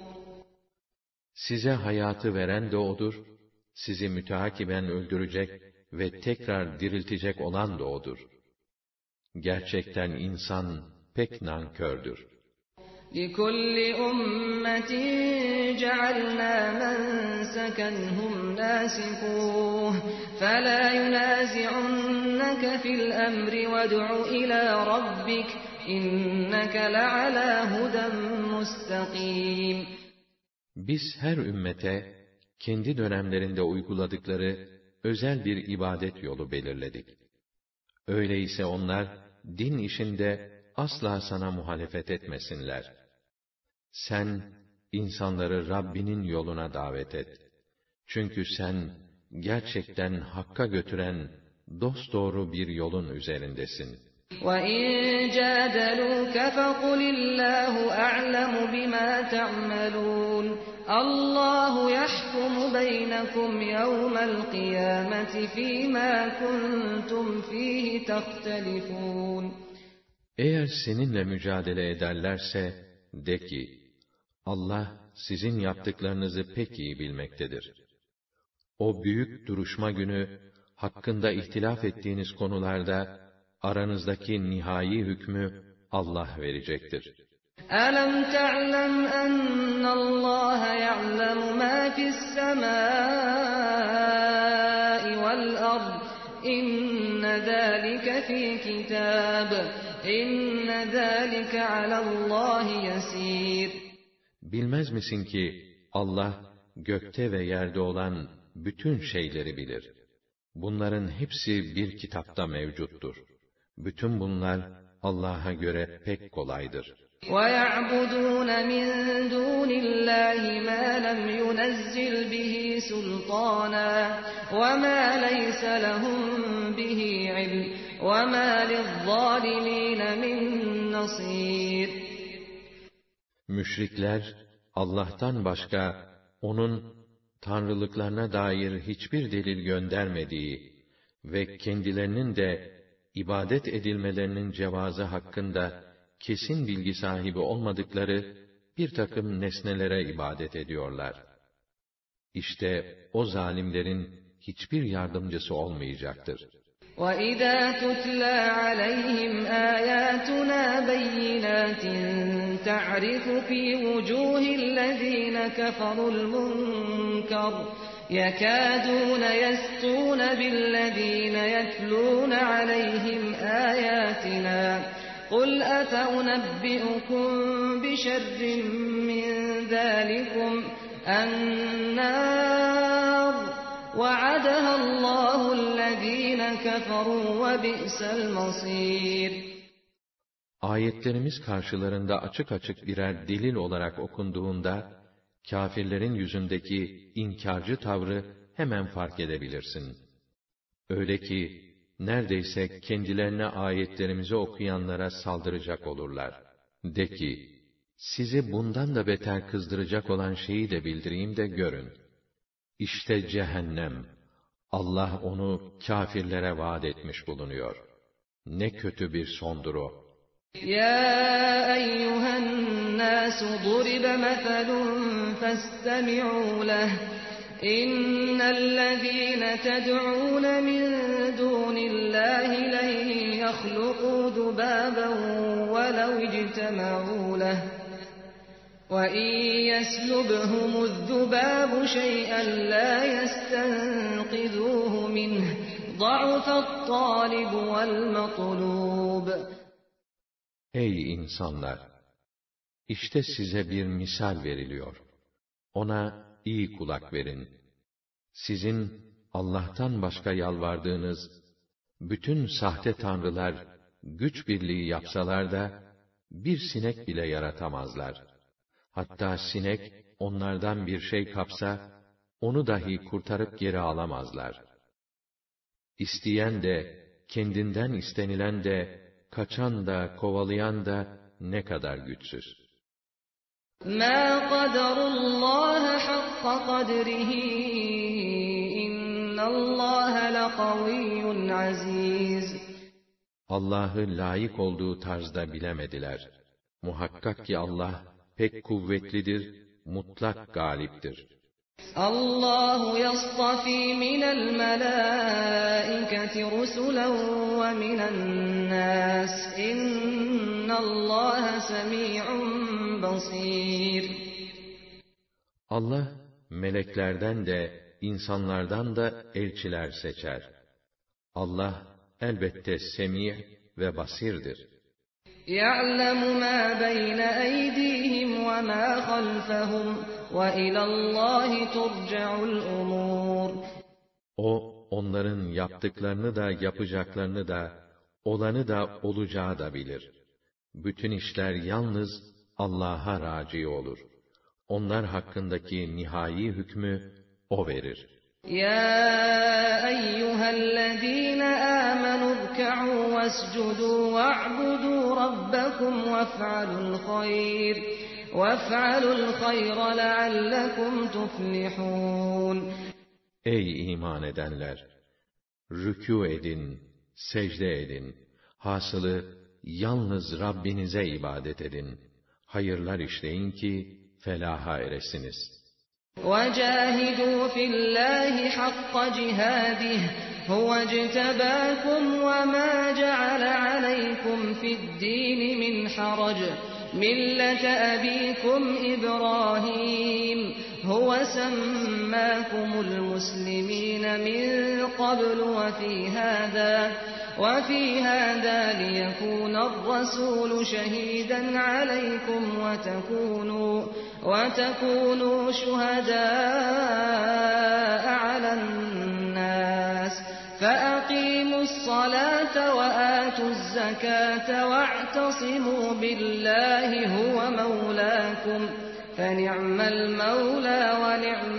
Size hayatı veren de O'dur, sizi müteakiben öldürecek ve tekrar diriltecek olan da O'dur. Gerçekten insan pek nankördür. لِكُلِّ أُمَّةٍ جَعَلْنَا مَنْسَكًا هُمْ نَاسِكُوهُ فَلَا يُنَازِعُنَّكَ فِي الْأَمْرِ وَادْعُ إِلَى رَبِّكَ إِنَّكَ لَعَلَى هُدًى مُسْتَقِيمٍ. Biz her ümmete kendi dönemlerinde uyguladıkları özel bir ibadet yolu belirledik. Öyleyse onlar din işinde asla sana muhalefet etmesinler. Sen insanları Rabbinin yoluna davet et. Çünkü sen gerçekten hakka götüren dosdoğru bir yolun üzerindesin. وَاِنْ جَادَلُوكَ فَقُلِ اللّٰهُ أَعْلَمُ بِمَا تَعْمَلُونَ اللّٰهُ يَحْكُمُ بَيْنَكُمْ يَوْمَ الْقِيَامَةِ فِيمَا كُنْتُمْ فِيهِ تَخْتَلِفُونَ. Eğer seninle mücadele ederlerse, de ki, Allah sizin yaptıklarınızı pek iyi bilmektedir. O büyük duruşma günü, hakkında ihtilaf ettiğiniz konularda, aranızdaki nihai hükmü Allah verecektir. أَلَمْ تَعْلَمْ أَنَّ اللّٰهَ يَعْلَمُ مَا فِي السَّمَاءِ وَالْأَرْضِ إِنَّ ذَٰلِكَ فِي كِتَابٍ إِنَّ ذَٰلِكَ عَلَى اللّٰهِ يَسِيرٌ. Bilmez misin ki Allah gökte ve yerde olan bütün şeyleri bilir. Bunların hepsi bir kitapta mevcuttur. Bütün bunlar Allah'a göre pek kolaydır. وَيَعْبُدُونَ مِنْ دُونِ اللّٰهِ مَا لَمْ يُنَزِّلْ بِهِ سُلْطَانًا وَمَا لَيْسَ لَهُمْ بِهِ عِلْمٌ وَمَا لِلظَّالِمِينَ مِنْ نَصِيرٍ. Müşrikler, Allah'tan başka, onun tanrılıklarına dair hiçbir delil göndermediği ve kendilerinin de ibadet edilmelerinin cevazı hakkında kesin bilgi sahibi olmadıkları bir takım nesnelere ibadet ediyorlar. İşte o zalimlerin hiçbir yardımcısı olmayacaktır. وَإِذَا تُتْلَى عَلَيْهِمْ آيَاتُنَا بَيِّنَاتٍ تَعْرِفُ فِي وُجُوهِ الَّذِينَ كَفَرُوا الْمُنكَرَ يَكَادُونَ يَسْطُونَ بِالَّذِينَ يَتْلُونَ عَلَيْهِمْ آيَاتِنَا قُلْ أَفَأُنَبِّئُكُم بِشَرٍّ مِّن ذَٰلِكُمْ النَّارُ وَعَدَهَا اللّٰهُ الَّذ۪ينَ كَفَرُوا وَبِئْسَ الْمَصِيرُ. Ayetlerimiz karşılarında açık açık birer delil olarak okunduğunda, kâfirlerin yüzündeki inkarcı tavrı hemen fark edebilirsin. Öyle ki, neredeyse kendilerine ayetlerimizi okuyanlara saldıracak olurlar. De ki, sizi bundan da beter kızdıracak olan şeyi de bildireyim de görün. İşte cehennem, Allah onu kâfirlere vaat etmiş bulunuyor. Ne kötü bir sondur o. Ya eyyühen nâsu duribe meselun festemi'û leh. İnnellezîne ted'ûne min dûnillâhi len yahluqû zubâben velev ictema'û leh. وَإِنْ يَسْلُبْهُمُ الذُّبَابُ شَيْئًا لَا يَسْتَنْقِذُوهُ مِنْهُ ضَعُفَ الطَّالِبُ وَالْمَطْلُوبُ. Ey insanlar! İşte size bir misal veriliyor. Ona iyi kulak verin. Sizin Allah'tan başka yalvardığınız bütün sahte tanrılar güç birliği yapsalar da bir sinek bile yaratamazlar. Hatta sinek onlardan bir şey kapsa, onu dahi kurtarıp geri alamazlar. İsteyen de, kendinden istenilen de, kaçan da, kovalayan da ne kadar güçsüz. مَا قَدَرُ اللّٰهَ حَقَّ قَدْرِهِ اِنَّ اللّٰهَ لَقَوِيٌّ عَز۪يزٌ. Allah'ı layık olduğu tarzda bilemediler. Muhakkak ki Allah, pek kuvvetlidir, mutlak galiptir. Allahu yastafî minel melâiketi rusulen ve minen nâs. İnnallâhe semî'un basîr. Allah, meleklerden de, insanlardan da elçiler seçer. Allah, elbette semî' ve basirdir. يَعْلَمُ مَا بَيْنَ أَيْدِيهِمْ وَمَا خَلْفَهُمْ وَإِلَى اللّٰهِ تُرْجَعُ الْأُمُورُ. O, onların yaptıklarını da, yapacaklarını da, olanı da, olacağı da bilir. Bütün işler yalnız Allah'a raci olur. Onlar hakkındaki nihai hükmü O verir. يَا أَيُّهَا الَّذ۪ينَ آمَنُوا ارْكَعُوا وَاسْجُدُوا وَاعْبُدُوا رَبَّكُمْ وَافْعَلُوا الْخَيْرَ لَعَلَّكُمْ تُفْلِحُونَ. Ey iman edenler! Rükû edin, secde edin. Hasılı, yalnız Rabbinize ibadet edin. Hayırlar işleyin ki, felaha eresiniz. وَجَاهِدُوا فِي اللّٰهِ حَقَّ جِهَادِهِ هُوَ اجْتَبَاكُمْ وَمَا جَعَلَ عَلَيْكُمْ فِي الدِّينِ مِنْ حَرَجٍ مِلَّةَ أَبِيكُمْ إِبْرَاهِيمَ هُوَ سَمَّاكُمُ الْمُسْلِمِينَ مِنْ قَبْلُ وَفِي هَذَا لِيَكُونَ الرَّسُولُ شَهِيدًا عَلَيْكُمْ وَتَكُونُوا شُهَدَاءَ عَلَى النَّاسِ فَأَقِيمُوا الصَّلَاةَ وَآتُوا الزَّكَاةَ وَاعْتَصِمُوا بِاللّٰهِ هُوَ مَوْلَاكُمْ فَنِعْمَ الْمَوْلَى وَنِعْمَ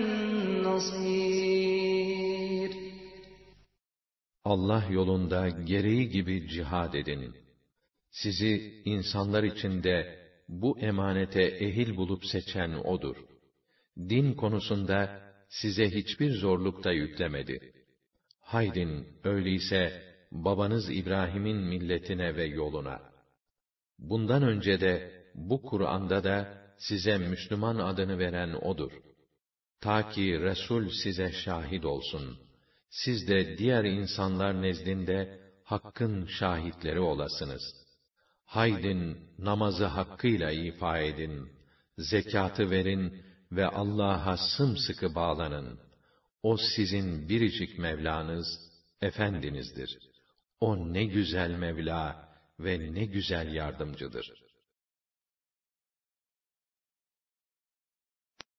النَّصِيرُ. Allah yolunda gereği gibi cihad edin. Sizi insanlar içinde bu emanete ehil bulup seçen O'dur. Din konusunda size hiçbir zorluk da yüklemedi. Haydin, öyleyse babanız İbrahim'in milletine ve yoluna. Bundan önce de bu Kur'an'da da size Müslüman adını veren O'dur. Ta ki Resul size şahit olsun. Siz de diğer insanlar nezdinde Hakk'ın şahitleri olasınız. Haydin, namazı hakkıyla ifa edin, zekatı verin ve Allah'a sımsıkı bağlanın. O sizin biricik Mevlanız, Efendinizdir. O ne güzel Mevla ve ne güzel yardımcıdır.